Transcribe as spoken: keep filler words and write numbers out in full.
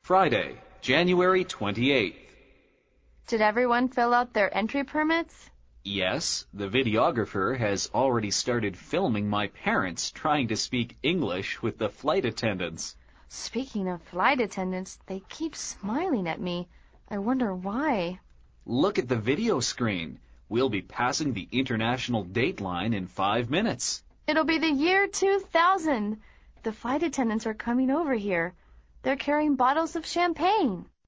Friday, January twenty-eighth. Did everyone fill out their entry permits? Yes, the videographer has already started filming my parents trying to speak English with the flight attendants. Speaking of flight attendants, they keep smiling at me. I wonder why. Look at the video screen. We'll be passing the international date line in five minutes. It'll be the year two thousand. The flight attendants are coming over here. They're carrying bottles of champagne.